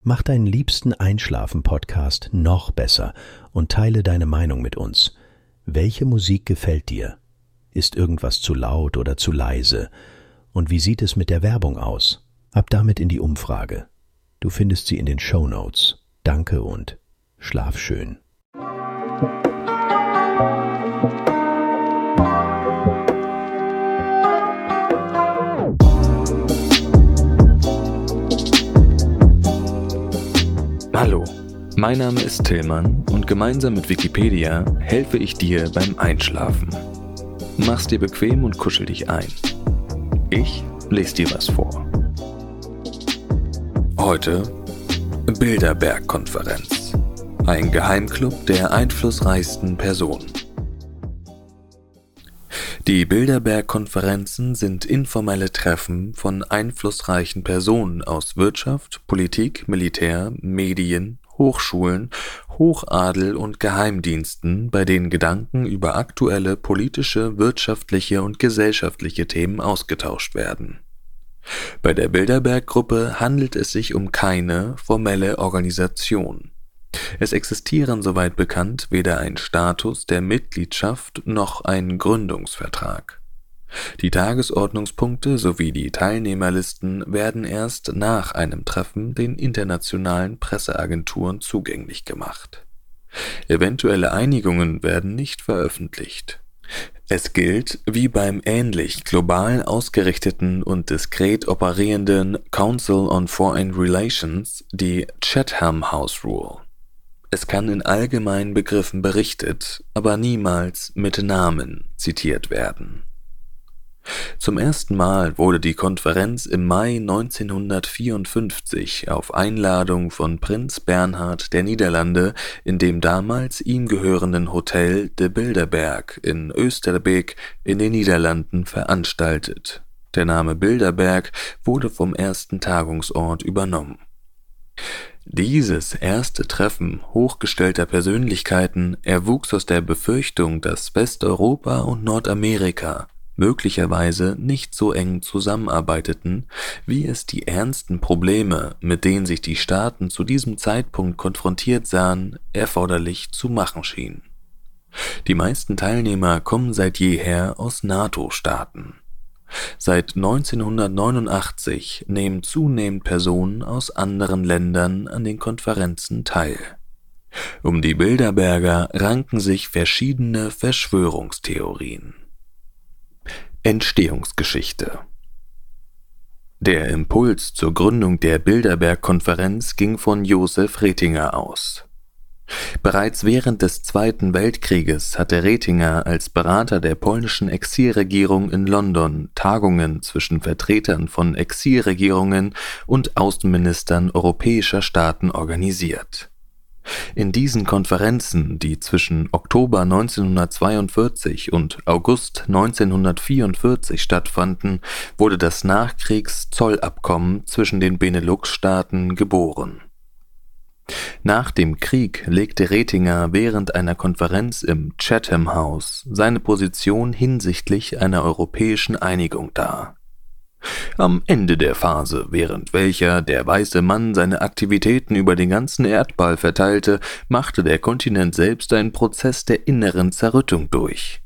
Mach deinen liebsten Einschlafen-Podcast noch besser und teile deine Meinung mit uns. Welche Musik gefällt dir? Ist irgendwas zu laut oder zu leise? Und wie sieht es mit der Werbung aus? Ab damit in die Umfrage. Du findest sie in den Shownotes. Danke und schlaf schön. Hallo, mein Name ist Tillmann und gemeinsam mit Wikipedia helfe ich dir beim Einschlafen. Mach's dir bequem und kuschel dich ein. Ich lese dir was vor. Heute Bilderberg-Konferenz. Ein Geheimclub der einflussreichsten Personen. Die Bilderberg-Konferenzen sind informelle Treffen von einflussreichen Personen aus Wirtschaft, Politik, Militär, Medien, Hochschulen, Hochadel und Geheimdiensten, bei denen Gedanken über aktuelle politische, wirtschaftliche und gesellschaftliche Themen ausgetauscht werden. Bei der Bilderberg-Gruppe handelt es sich um keine formelle Organisation. Es existieren, soweit bekannt, weder ein Status der Mitgliedschaft noch ein Gründungsvertrag. Die Tagesordnungspunkte sowie die Teilnehmerlisten werden erst nach einem Treffen den internationalen Presseagenturen zugänglich gemacht. Eventuelle Einigungen werden nicht veröffentlicht. Es gilt, wie beim ähnlich global ausgerichteten und diskret operierenden Council on Foreign Relations, die Chatham House Rule. Es kann in allgemeinen Begriffen berichtet, aber niemals mit Namen zitiert werden. Zum ersten Mal wurde die Konferenz im Mai 1954 auf Einladung von Prinz Bernhard der Niederlande in dem damals ihm gehörenden Hotel de Bilderberg in Oosterbeek in den Niederlanden veranstaltet. Der Name Bilderberg wurde vom ersten Tagungsort übernommen. Dieses erste Treffen hochgestellter Persönlichkeiten erwuchs aus der Befürchtung, dass Westeuropa und Nordamerika möglicherweise nicht so eng zusammenarbeiteten, wie es die ernsten Probleme, mit denen sich die Staaten zu diesem Zeitpunkt konfrontiert sahen, erforderlich zu machen schien. Die meisten Teilnehmer kommen seit jeher aus NATO-Staaten. Seit 1989 nehmen zunehmend Personen aus anderen Ländern an den Konferenzen teil. Um die Bilderberger ranken sich verschiedene Verschwörungstheorien. Entstehungsgeschichte. Der Impuls zur Gründung der Bilderberg-Konferenz ging von Josef Retinger aus. Bereits während des Zweiten Weltkrieges hatte Retinger als Berater der polnischen Exilregierung in London Tagungen zwischen Vertretern von Exilregierungen und Außenministern europäischer Staaten organisiert. In diesen Konferenzen, die zwischen Oktober 1942 und August 1944 stattfanden, wurde das Nachkriegs-Zollabkommen zwischen den Benelux-Staaten geboren. Nach dem Krieg legte Retinger während einer Konferenz im Chatham House seine Position hinsichtlich einer europäischen Einigung dar. Am Ende der Phase, während welcher der weiße Mann seine Aktivitäten über den ganzen Erdball verteilte, machte der Kontinent selbst einen Prozess der inneren Zerrüttung durch.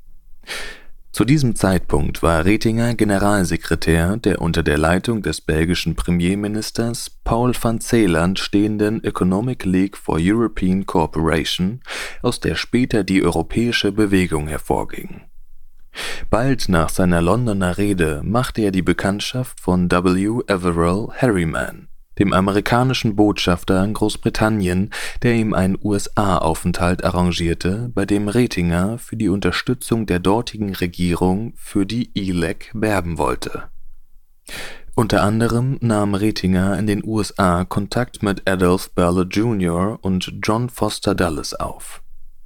Zu diesem Zeitpunkt war Retinger Generalsekretär der unter der Leitung des belgischen Premierministers Paul van Zeeland stehenden Economic League for European Cooperation, aus der später die Europäische Bewegung hervorging. Bald nach seiner Londoner Rede machte er die Bekanntschaft von W. Averell Harriman, dem amerikanischen Botschafter in Großbritannien, der ihm einen USA-Aufenthalt arrangierte, bei dem Retinger für die Unterstützung der dortigen Regierung für die ELEC werben wollte. Unter anderem nahm Retinger in den USA Kontakt mit Adolph Berle Jr. und John Foster Dulles auf.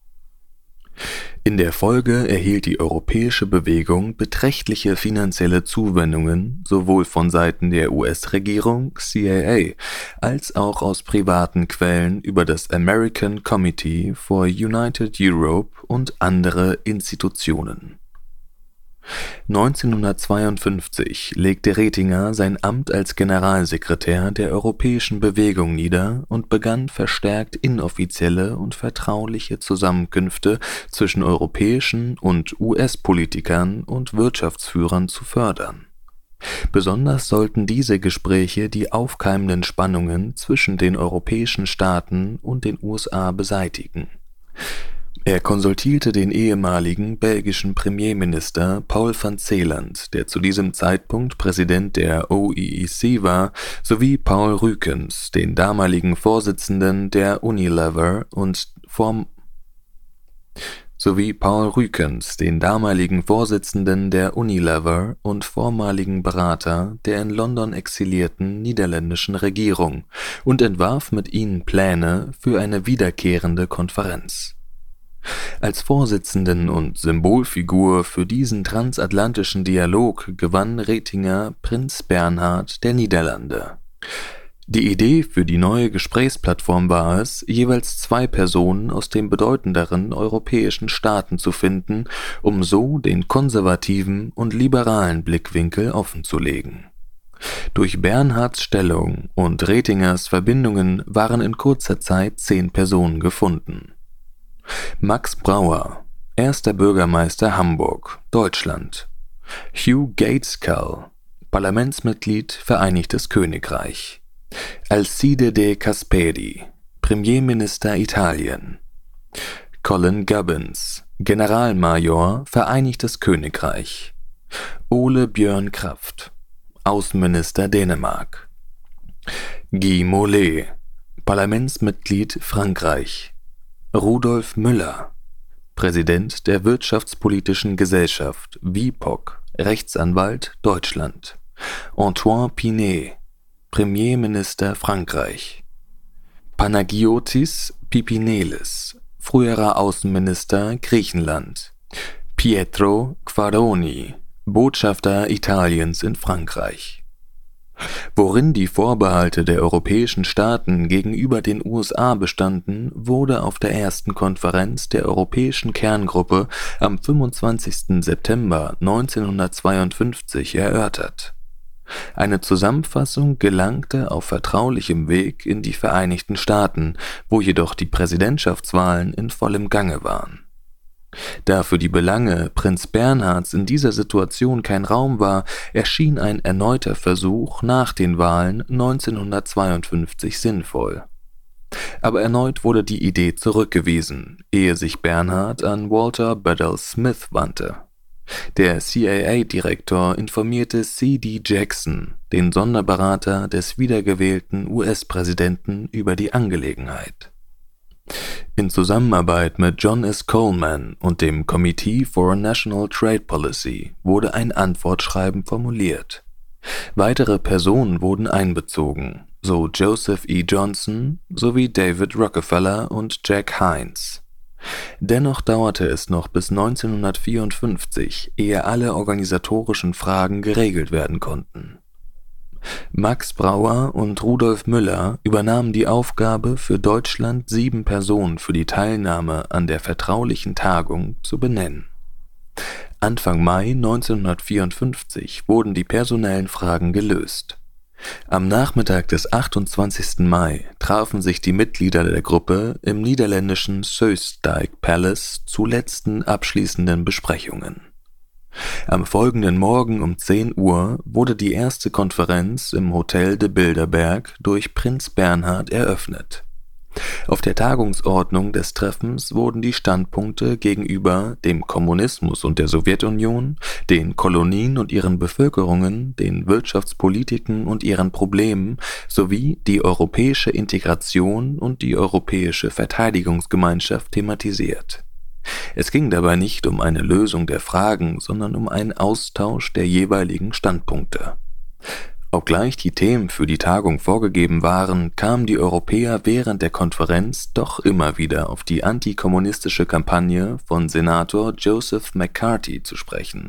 In der Folge erhielt die europäische Bewegung beträchtliche finanzielle Zuwendungen sowohl von Seiten der US-Regierung CIA als auch aus privaten Quellen über das American Committee for United Europe und andere Institutionen. 1952 legte Retinger sein Amt als Generalsekretär der Europäischen Bewegung nieder und begann verstärkt inoffizielle und vertrauliche Zusammenkünfte zwischen europäischen und US-Politikern und Wirtschaftsführern zu fördern. Besonders sollten diese Gespräche die aufkeimenden Spannungen zwischen den europäischen Staaten und den USA beseitigen. Er konsultierte den ehemaligen belgischen Premierminister Paul van Zeeland, der zu diesem Zeitpunkt Präsident der OEEC war, sowie Paul Rükens, den damaligen Vorsitzenden der Unilever und vormaligen Berater der in London exilierten niederländischen Regierung und entwarf mit ihnen Pläne für eine wiederkehrende Konferenz. Als Vorsitzenden und Symbolfigur für diesen transatlantischen Dialog gewann Retinger Prinz Bernhard der Niederlande. Die Idee für die neue Gesprächsplattform war es, jeweils 2 Personen aus den bedeutenderen europäischen Staaten zu finden, um so den konservativen und liberalen Blickwinkel offenzulegen. Durch Bernhards Stellung und Retingers Verbindungen waren in kurzer Zeit 10 Personen gefunden. Max Brauer, erster Bürgermeister Hamburg, Deutschland. Hugh Gaitskell, Parlamentsmitglied, Vereinigtes Königreich. Alcide de Gasperi, Premierminister Italien. Colin Gubbins, Generalmajor, Vereinigtes Königreich. Ole Bjørn Kraft, Außenminister Dänemark. Guy Mollet, Parlamentsmitglied Frankreich. Rudolf Müller, Präsident der Wirtschaftspolitischen Gesellschaft WIPOG, Rechtsanwalt, Deutschland. Antoine Pinet, Premierminister Frankreich. Panagiotis Pipinelis, früherer Außenminister Griechenland. Pietro Quaroni, Botschafter Italiens in Frankreich. Worin die Vorbehalte der europäischen Staaten gegenüber den USA bestanden, wurde auf der ersten Konferenz der Europäischen Kerngruppe am 25. September 1952 erörtert. Eine Zusammenfassung gelangte auf vertraulichem Weg in die Vereinigten Staaten, wo jedoch die Präsidentschaftswahlen in vollem Gange waren. Da für die Belange Prinz Bernhards in dieser Situation kein Raum war, erschien ein erneuter Versuch nach den Wahlen 1952 sinnvoll. Aber erneut wurde die Idee zurückgewiesen, ehe sich Bernhard an Walter Bedell Smith wandte. Der CIA-Direktor informierte C.D. Jackson, den Sonderberater des wiedergewählten US-Präsidenten, über die Angelegenheit. In Zusammenarbeit mit John S. Coleman und dem Committee for National Trade Policy wurde ein Antwortschreiben formuliert. Weitere Personen wurden einbezogen, so Joseph E. Johnson sowie David Rockefeller und Jack Hines. Dennoch dauerte es noch bis 1954, ehe alle organisatorischen Fragen geregelt werden konnten. Max Brauer und Rudolf Müller übernahmen die Aufgabe, für Deutschland 7 Personen für die Teilnahme an der vertraulichen Tagung zu benennen. Anfang Mai 1954 wurden die personellen Fragen gelöst. Am Nachmittag des 28. Mai trafen sich die Mitglieder der Gruppe im niederländischen Soestdijk Palace zu letzten abschließenden Besprechungen. Am folgenden Morgen um 10 Uhr wurde die erste Konferenz im Hotel de Bilderberg durch Prinz Bernhard eröffnet. Auf der Tagungsordnung des Treffens wurden die Standpunkte gegenüber dem Kommunismus und der Sowjetunion, den Kolonien und ihren Bevölkerungen, den Wirtschaftspolitiken und ihren Problemen sowie die europäische Integration und die europäische Verteidigungsgemeinschaft thematisiert. Es ging dabei nicht um eine Lösung der Fragen, sondern um einen Austausch der jeweiligen Standpunkte. Obgleich die Themen für die Tagung vorgegeben waren, kamen die Europäer während der Konferenz doch immer wieder auf die antikommunistische Kampagne von Senator Joseph McCarthy zu sprechen.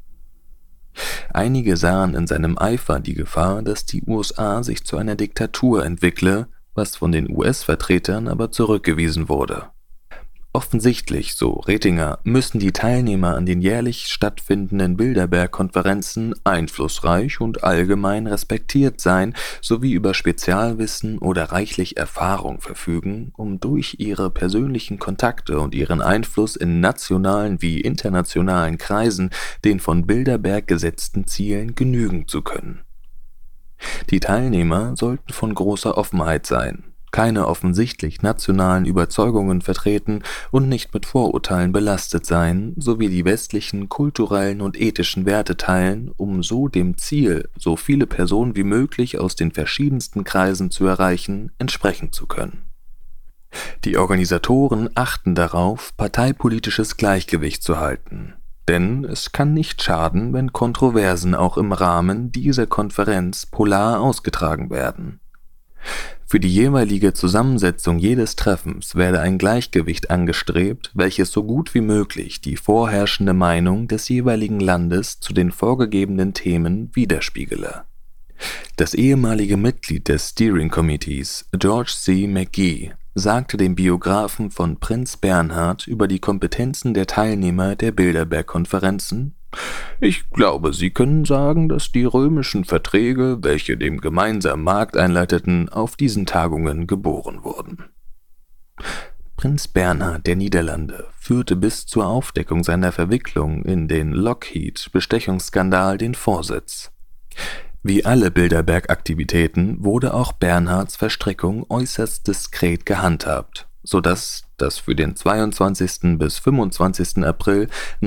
Einige sahen in seinem Eifer die Gefahr, dass die USA sich zu einer Diktatur entwickle, was von den US-Vertretern aber zurückgewiesen wurde. Offensichtlich, so Retinger, müssen die Teilnehmer an den jährlich stattfindenden Bilderberg-Konferenzen einflussreich und allgemein respektiert sein, sowie über Spezialwissen oder reichlich Erfahrung verfügen, um durch ihre persönlichen Kontakte und ihren Einfluss in nationalen wie internationalen Kreisen den von Bilderberg gesetzten Zielen genügen zu können. Die Teilnehmer sollten von großer Offenheit sein, keine offensichtlich nationalen Überzeugungen vertreten und nicht mit Vorurteilen belastet sein, sowie die westlichen kulturellen und ethischen Werte teilen, um so dem Ziel, so viele Personen wie möglich aus den verschiedensten Kreisen zu erreichen, entsprechen zu können. Die Organisatoren achten darauf, parteipolitisches Gleichgewicht zu halten. Denn es kann nicht schaden, wenn Kontroversen auch im Rahmen dieser Konferenz polar ausgetragen werden. Für die jeweilige Zusammensetzung jedes Treffens werde ein Gleichgewicht angestrebt, welches so gut wie möglich die vorherrschende Meinung des jeweiligen Landes zu den vorgegebenen Themen widerspiegele. Das ehemalige Mitglied des Steering Committees, George C. McGee, sagte dem Biografen von Prinz Bernhard über die Kompetenzen der Teilnehmer der Bilderberg-Konferenzen: „Ich glaube, Sie können sagen, dass die römischen Verträge, welche den gemeinsamen Markt einleiteten, auf diesen Tagungen geboren wurden." Prinz Bernhard der Niederlande führte bis zur Aufdeckung seiner Verwicklung in den Lockheed-Bestechungsskandal den Vorsitz. Wie alle Bilderberg-Aktivitäten wurde auch Bernhards Verstrickung äußerst diskret gehandhabt, sodass das für den 22. bis 25. April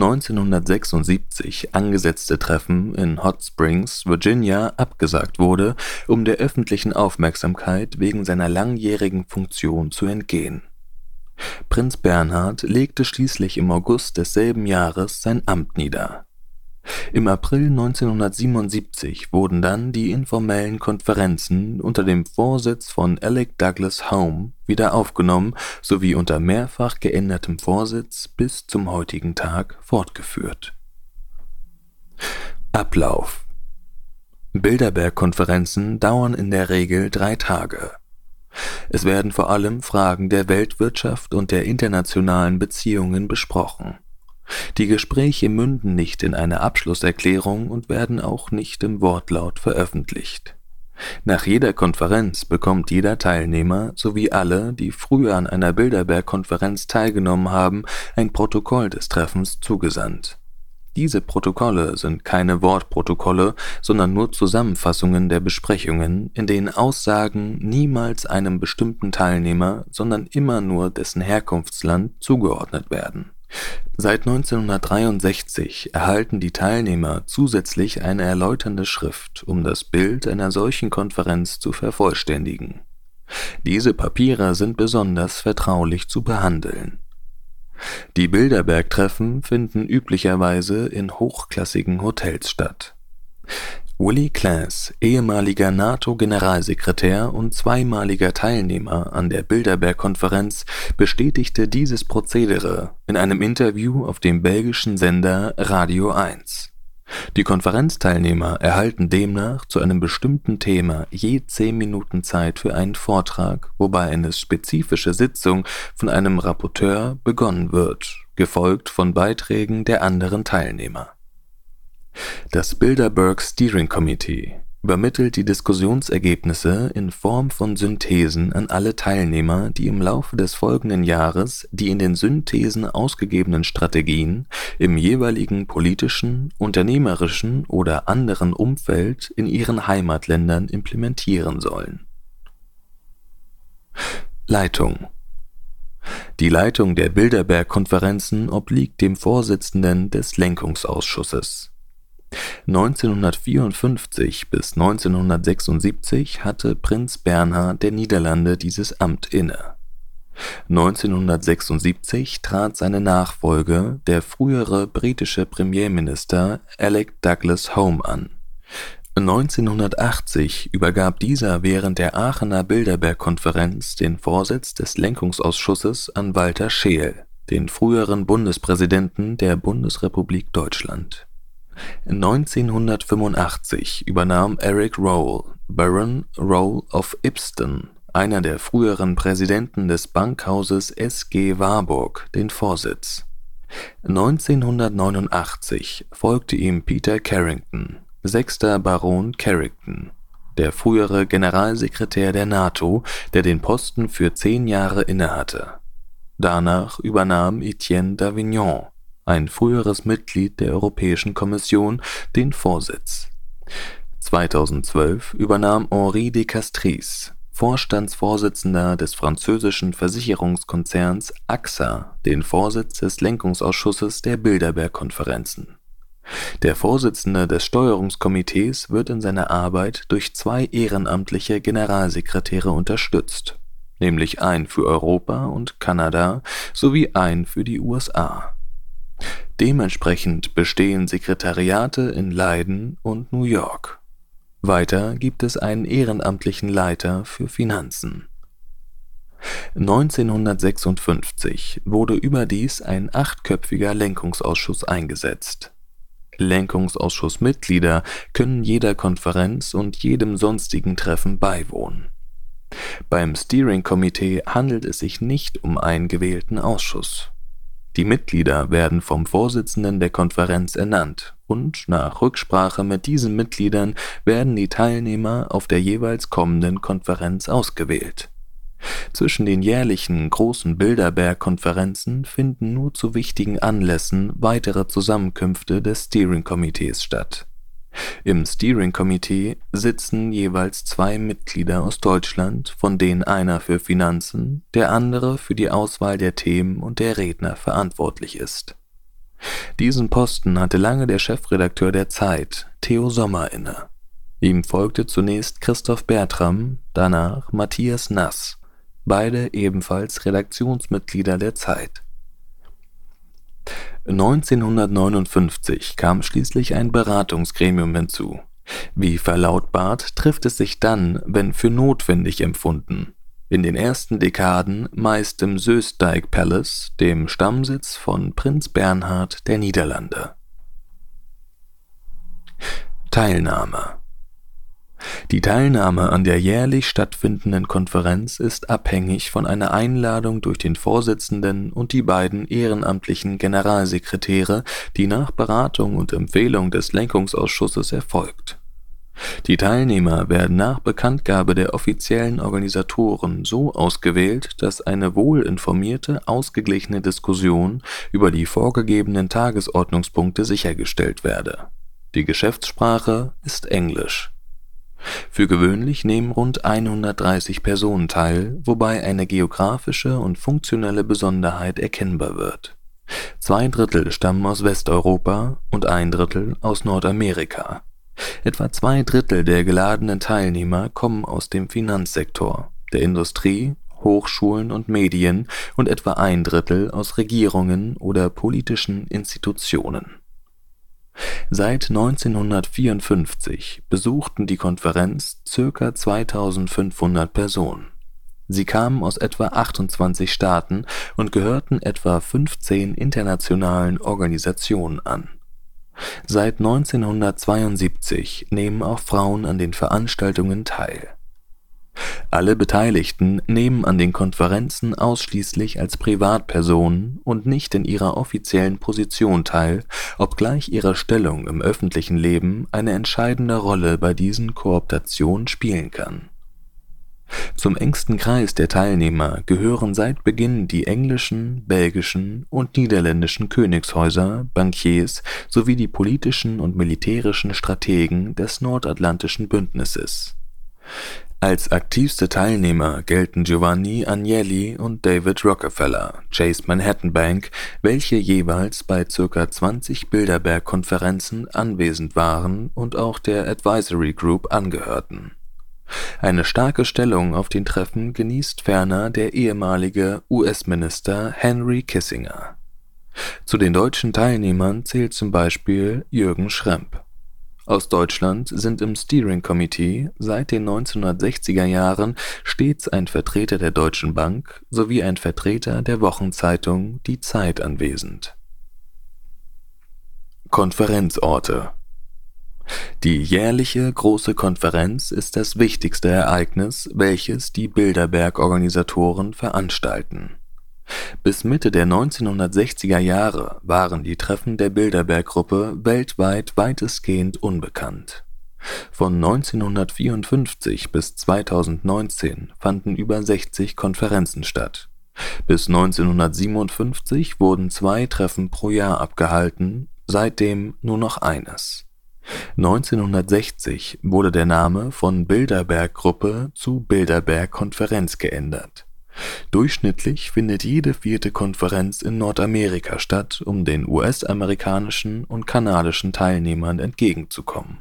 1976 angesetzte Treffen in Hot Springs, Virginia, abgesagt wurde, um der öffentlichen Aufmerksamkeit wegen seiner langjährigen Funktion zu entgehen. Prinz Bernhard legte schließlich im August desselben Jahres sein Amt nieder. Im April 1977 wurden dann die informellen Konferenzen unter dem Vorsitz von Alec Douglas Home wieder aufgenommen sowie unter mehrfach geändertem Vorsitz bis zum heutigen Tag fortgeführt. Ablauf: Bilderberg-Konferenzen dauern in der Regel 3 Tage. Es werden vor allem Fragen der Weltwirtschaft und der internationalen Beziehungen besprochen. Die Gespräche münden nicht in eine Abschlusserklärung und werden auch nicht im Wortlaut veröffentlicht. Nach jeder Konferenz bekommt jeder Teilnehmer sowie alle, die früher an einer Bilderberg-Konferenz teilgenommen haben, ein Protokoll des Treffens zugesandt. Diese Protokolle sind keine Wortprotokolle, sondern nur Zusammenfassungen der Besprechungen, in denen Aussagen niemals einem bestimmten Teilnehmer, sondern immer nur dessen Herkunftsland zugeordnet werden. Seit 1963 erhalten die Teilnehmer zusätzlich eine erläuternde Schrift, um das Bild einer solchen Konferenz zu vervollständigen. Diese Papiere sind besonders vertraulich zu behandeln. Die Bilderberg-Treffen finden üblicherweise in hochklassigen Hotels statt. Willy Klaas, ehemaliger NATO-Generalsekretär und zweimaliger Teilnehmer an der Bilderberg-Konferenz, bestätigte dieses Prozedere in einem Interview auf dem belgischen Sender Radio 1. Die Konferenzteilnehmer erhalten demnach zu einem bestimmten Thema je 10 Minuten Zeit für einen Vortrag, wobei eine spezifische Sitzung von einem Rapporteur begonnen wird, gefolgt von Beiträgen der anderen Teilnehmer. Das Bilderberg Steering Committee übermittelt die Diskussionsergebnisse in Form von Synthesen an alle Teilnehmer, die im Laufe des folgenden Jahres die in den Synthesen ausgegebenen Strategien im jeweiligen politischen, unternehmerischen oder anderen Umfeld in ihren Heimatländern implementieren sollen. Leitung: Die Leitung der Bilderberg-Konferenzen obliegt dem Vorsitzenden des Lenkungsausschusses. 1954 bis 1976 hatte Prinz Bernhard der Niederlande dieses Amt inne. 1976 trat seine Nachfolge, der frühere britische Premierminister Alec Douglas Home, an. 1980 übergab dieser während der Aachener Bilderberg-Konferenz den Vorsitz des Lenkungsausschusses an Walter Scheel, den früheren Bundespräsidenten der Bundesrepublik Deutschland. 1985 übernahm Eric Rolle, Baron Rolle of Ibston, einer der früheren Präsidenten des Bankhauses S.G. Warburg, den Vorsitz. 1989 folgte ihm Peter Carrington, 6. Baron Carrington, der frühere Generalsekretär der NATO, der den Posten für 10 Jahre innehatte. Danach übernahm Etienne Davignon, ein früheres Mitglied der Europäischen Kommission, den Vorsitz. 2012 übernahm Henri de Castries, Vorstandsvorsitzender des französischen Versicherungskonzerns AXA, den Vorsitz des Lenkungsausschusses der Bilderberg-Konferenzen. Der Vorsitzende des Steuerungskomitees wird in seiner Arbeit durch 2 ehrenamtliche Generalsekretäre unterstützt, nämlich einen für Europa und Kanada sowie einen für die USA. Dementsprechend bestehen Sekretariate in Leiden und New York. Weiter gibt es einen ehrenamtlichen Leiter für Finanzen. 1956 wurde überdies ein 8-köpfiger Lenkungsausschuss eingesetzt. Lenkungsausschussmitglieder können jeder Konferenz und jedem sonstigen Treffen beiwohnen. Beim Steering Committee handelt es sich nicht um einen gewählten Ausschuss. Die Mitglieder werden vom Vorsitzenden der Konferenz ernannt und nach Rücksprache mit diesen Mitgliedern werden die Teilnehmer auf der jeweils kommenden Konferenz ausgewählt. Zwischen den jährlichen großen Bilderberg-Konferenzen finden nur zu wichtigen Anlässen weitere Zusammenkünfte des Steering Committees statt. Im Steering Committee sitzen jeweils 2 Mitglieder aus Deutschland, von denen einer für Finanzen, der andere für die Auswahl der Themen und der Redner verantwortlich ist. Diesen Posten hatte lange der Chefredakteur der Zeit, Theo Sommer, inne. Ihm folgte zunächst Christoph Bertram, danach Matthias Nass, beide ebenfalls Redaktionsmitglieder der Zeit. 1959 kam schließlich ein Beratungsgremium hinzu. Wie verlautbart, trifft es sich dann, wenn für notwendig empfunden. In den ersten Dekaden meist im Soestdijk Palace, dem Stammsitz von Prinz Bernhard der Niederlande. Teilnahme. Die Teilnahme an der jährlich stattfindenden Konferenz ist abhängig von einer Einladung durch den Vorsitzenden und die beiden ehrenamtlichen Generalsekretäre, die nach Beratung und Empfehlung des Lenkungsausschusses erfolgt. Die Teilnehmer werden nach Bekanntgabe der offiziellen Organisatoren so ausgewählt, dass eine wohlinformierte, ausgeglichene Diskussion über die vorgegebenen Tagesordnungspunkte sichergestellt werde. Die Geschäftssprache ist Englisch. Für gewöhnlich nehmen rund 130 Personen teil, wobei eine geografische und funktionelle Besonderheit erkennbar wird. 2/3 stammen aus Westeuropa und 1/3 aus Nordamerika. Etwa 2/3 der geladenen Teilnehmer kommen aus dem Finanzsektor, der Industrie, Hochschulen und Medien und etwa 1/3 aus Regierungen oder politischen Institutionen. Seit 1954 besuchten die Konferenz ca. 2500 Personen. Sie kamen aus etwa 28 Staaten und gehörten etwa 15 internationalen Organisationen an. Seit 1972 nehmen auch Frauen an den Veranstaltungen teil. Alle Beteiligten nehmen an den Konferenzen ausschließlich als Privatpersonen und nicht in ihrer offiziellen Position teil, obgleich ihre Stellung im öffentlichen Leben eine entscheidende Rolle bei diesen Kooptationen spielen kann. Zum engsten Kreis der Teilnehmer gehören seit Beginn die englischen, belgischen und niederländischen Königshäuser, Bankiers sowie die politischen und militärischen Strategen des Nordatlantischen Bündnisses. Als aktivste Teilnehmer gelten Giovanni Agnelli und David Rockefeller, Chase Manhattan Bank, welche jeweils bei ca. 20 Bilderberg-Konferenzen anwesend waren und auch der Advisory Group angehörten. Eine starke Stellung auf den Treffen genießt ferner der ehemalige US-Minister Henry Kissinger. Zu den deutschen Teilnehmern zählt zum Beispiel Jürgen Schrempp. Aus Deutschland sind im Steering Committee seit den 1960er Jahren stets ein Vertreter der Deutschen Bank sowie ein Vertreter der Wochenzeitung Die Zeit anwesend. Konferenzorte. Die jährliche Große Konferenz ist das wichtigste Ereignis, welches die Bilderberg-Organisatoren veranstalten. Bis Mitte der 1960er Jahre waren die Treffen der Bilderberg-Gruppe weltweit weitestgehend unbekannt. Von 1954 bis 2019 fanden über 60 Konferenzen statt. Bis 1957 wurden 2 Treffen pro Jahr abgehalten, seitdem nur noch eines. 1960 wurde der Name von Bilderberg-Gruppe zu Bilderberg-Konferenz geändert. Durchschnittlich findet jede 4. Konferenz in Nordamerika statt, um den US-amerikanischen und kanadischen Teilnehmern entgegenzukommen.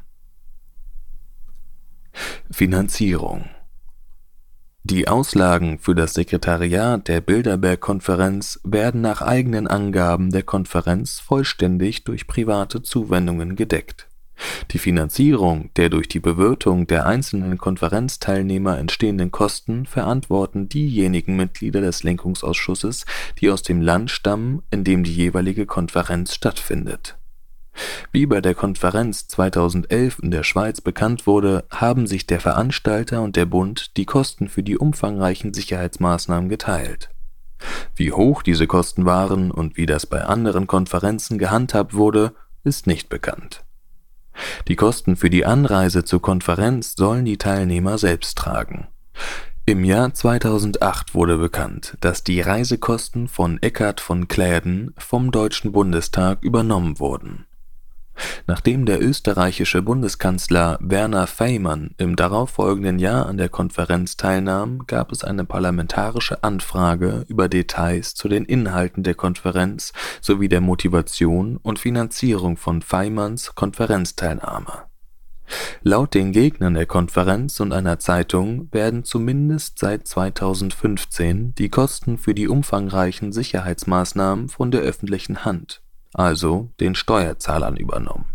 Finanzierung. Die Auslagen für das Sekretariat der Bilderberg-Konferenz werden nach eigenen Angaben der Konferenz vollständig durch private Zuwendungen gedeckt. Die Finanzierung der durch die Bewirtung der einzelnen Konferenzteilnehmer entstehenden Kosten verantworten diejenigen Mitglieder des Lenkungsausschusses, die aus dem Land stammen, in dem die jeweilige Konferenz stattfindet. Wie bei der Konferenz 2011 in der Schweiz bekannt wurde, haben sich der Veranstalter und der Bund die Kosten für die umfangreichen Sicherheitsmaßnahmen geteilt. Wie hoch diese Kosten waren und wie das bei anderen Konferenzen gehandhabt wurde, ist nicht bekannt. Die Kosten für die Anreise zur Konferenz sollen die Teilnehmer selbst tragen. Im Jahr 2008 wurde bekannt, dass die Reisekosten von Eckhard von Kläden vom Deutschen Bundestag übernommen wurden. Nachdem der österreichische Bundeskanzler Werner Faymann im darauffolgenden Jahr an der Konferenz teilnahm, gab es eine parlamentarische Anfrage über Details zu den Inhalten der Konferenz sowie der Motivation und Finanzierung von Faymanns Konferenzteilnahme. Laut den Gegnern der Konferenz und einer Zeitung werden zumindest seit 2015 die Kosten für die umfangreichen Sicherheitsmaßnahmen von der öffentlichen Hand, also den Steuerzahlern, übernommen.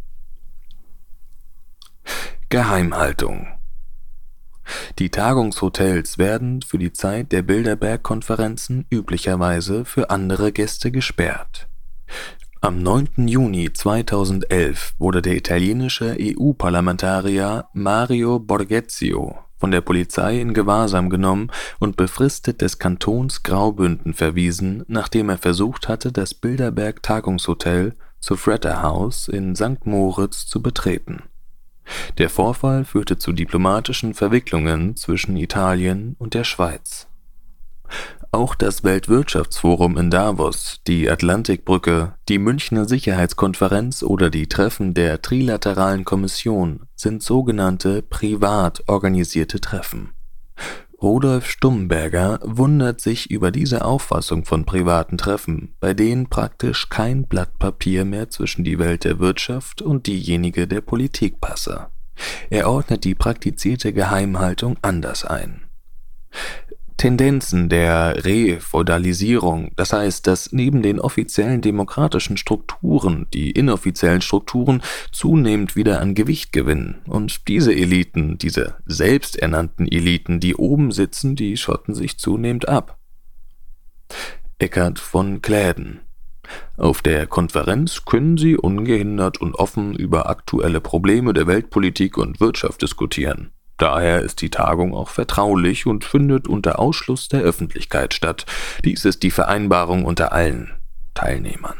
Geheimhaltung. Die Tagungshotels werden für die Zeit der Bilderberg-Konferenzen üblicherweise für andere Gäste gesperrt. Am 9. Juni 2011 wurde der italienische EU-Parlamentarier Mario Borghezio von der Polizei in Gewahrsam genommen und befristet des Kantons Graubünden verwiesen, nachdem er versucht hatte, das Bilderberg-Tagungshotel Soufrière House in St. Moritz zu betreten. Der Vorfall führte zu diplomatischen Verwicklungen zwischen Italien und der Schweiz. Auch das Weltwirtschaftsforum in Davos, die Atlantikbrücke, die Münchner Sicherheitskonferenz oder die Treffen der Trilateralen Kommission sind sogenannte privat organisierte Treffen. Rudolf Stumberger wundert sich über diese Auffassung von privaten Treffen, bei denen praktisch kein Blatt Papier mehr zwischen die Welt der Wirtschaft und diejenige der Politik passe. Er ordnet die praktizierte Geheimhaltung anders ein. Tendenzen der Refeudalisierung, das heißt, dass neben den offiziellen demokratischen Strukturen die inoffiziellen Strukturen zunehmend wieder an Gewicht gewinnen und diese Eliten, diese selbsternannten Eliten, die oben sitzen, die schotten sich zunehmend ab. Eckhard von Kläden. Auf der Konferenz können Sie ungehindert und offen über aktuelle Probleme der Weltpolitik und Wirtschaft diskutieren. Daher ist die Tagung auch vertraulich und findet unter Ausschluss der Öffentlichkeit statt. Dies ist die Vereinbarung unter allen Teilnehmern.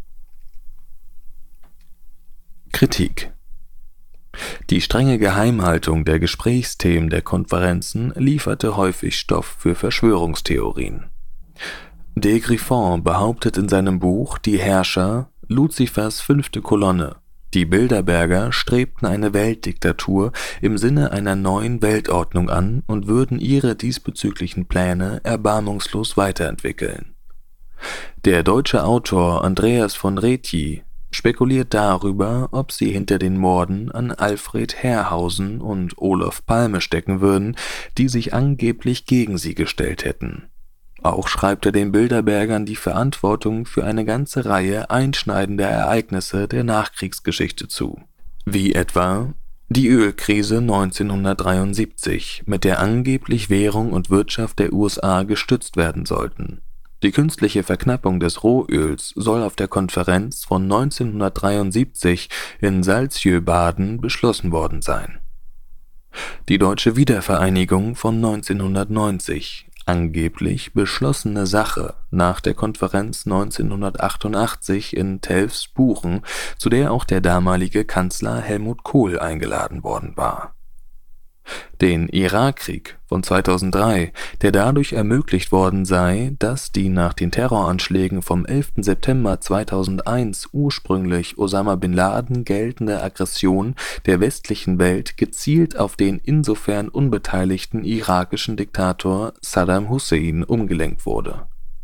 Kritik. Die strenge Geheimhaltung der Gesprächsthemen der Konferenzen lieferte häufig Stoff für Verschwörungstheorien. De Griffon behauptet in seinem Buch Die Herrscher, Luzifers 5. Kolonne, die Bilderberger strebten eine Weltdiktatur im Sinne einer neuen Weltordnung an und würden ihre diesbezüglichen Pläne erbarmungslos weiterentwickeln. Der deutsche Autor Andreas von Reti spekuliert darüber, ob sie hinter den Morden an Alfred Herrhausen und Olof Palme stecken würden, die sich angeblich gegen sie gestellt hätten. Auch schreibt er den Bilderbergern die Verantwortung für eine ganze Reihe einschneidender Ereignisse der Nachkriegsgeschichte zu, wie etwa die Ölkrise 1973, mit der angeblich Währung und Wirtschaft der USA gestützt werden sollten, Die künstliche Verknappung des Rohöls soll auf der Konferenz von 1973 in Salzjöbaden beschlossen worden sein. Die deutsche Wiedervereinigung von 1990, angeblich beschlossene Sache nach der Konferenz 1988 in Telfs-Buchen, zu der auch der damalige Kanzler Helmut Kohl eingeladen worden war. Den Irakkrieg von 2003, der dadurch ermöglicht worden sei, dass die nach den Terroranschlägen vom 11. September 2001 ursprünglich Osama bin Laden geltende Aggression der westlichen Welt gezielt auf den insofern unbeteiligten irakischen Diktator Saddam Hussein umgelenkt wurde.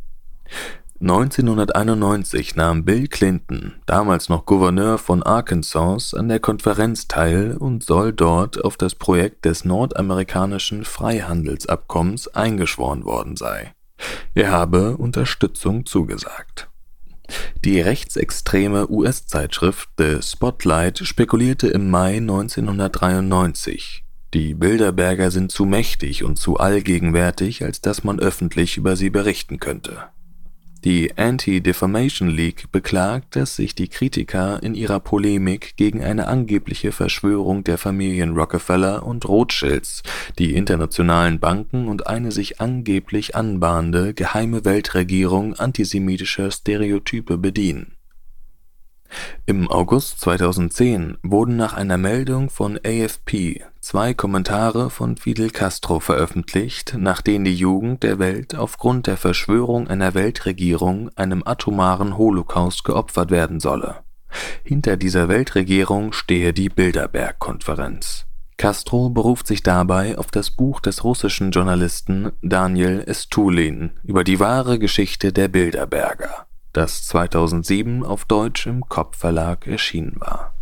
1991 nahm Bill Clinton, damals noch Gouverneur von Arkansas, an der Konferenz teil und soll dort auf das Projekt des nordamerikanischen Freihandelsabkommens eingeschworen worden sein. Er habe Unterstützung zugesagt. Die rechtsextreme US-Zeitschrift The Spotlight spekulierte im Mai 1993: Die Bilderberger sind zu mächtig und zu allgegenwärtig, als dass man öffentlich über sie berichten könnte. Die Anti-Defamation League beklagt, dass sich die Kritiker in ihrer Polemik gegen eine angebliche Verschwörung der Familien Rockefeller und Rothschilds, die internationalen Banken und eine sich angeblich anbahnende geheime Weltregierung antisemitischer Stereotype bedienen. Im August 2010 wurden nach einer Meldung von AFP 2 Kommentare von Fidel Castro veröffentlicht, nach denen die Jugend der Welt aufgrund der Verschwörung einer Weltregierung einem atomaren Holocaust geopfert werden solle. Hinter dieser Weltregierung stehe die Bilderberg-Konferenz. Castro beruft sich dabei auf das Buch des russischen Journalisten Daniel Estulin über die wahre Geschichte der Bilderberger, das 2007 auf Deutsch im Kopp Verlag erschienen war.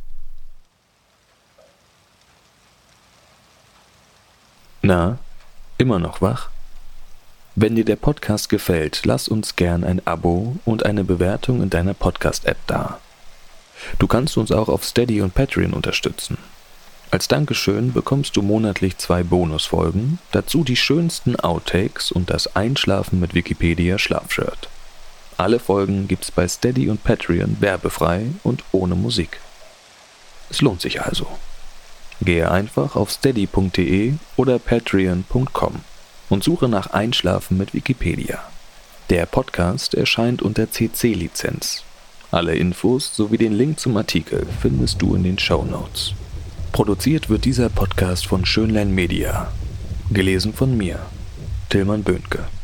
Na, immer noch wach? Wenn dir der Podcast gefällt, lass uns gern ein Abo und eine Bewertung in deiner Podcast-App da. Du kannst uns auch auf Steady und Patreon unterstützen. Als Dankeschön bekommst du monatlich 2 Bonusfolgen, dazu die schönsten Outtakes und das Einschlafen mit Wikipedia Schlafshirt. Alle Folgen gibt's bei Steady und Patreon werbefrei und ohne Musik. Es lohnt sich also. Gehe einfach auf steady.de oder patreon.com und suche nach Einschlafen mit Wikipedia. Der Podcast erscheint unter CC-Lizenz. Alle Infos sowie den Link zum Artikel findest du in den Shownotes. Produziert wird dieser Podcast von Schönlein Media. Gelesen von mir, Tilman Böhnke.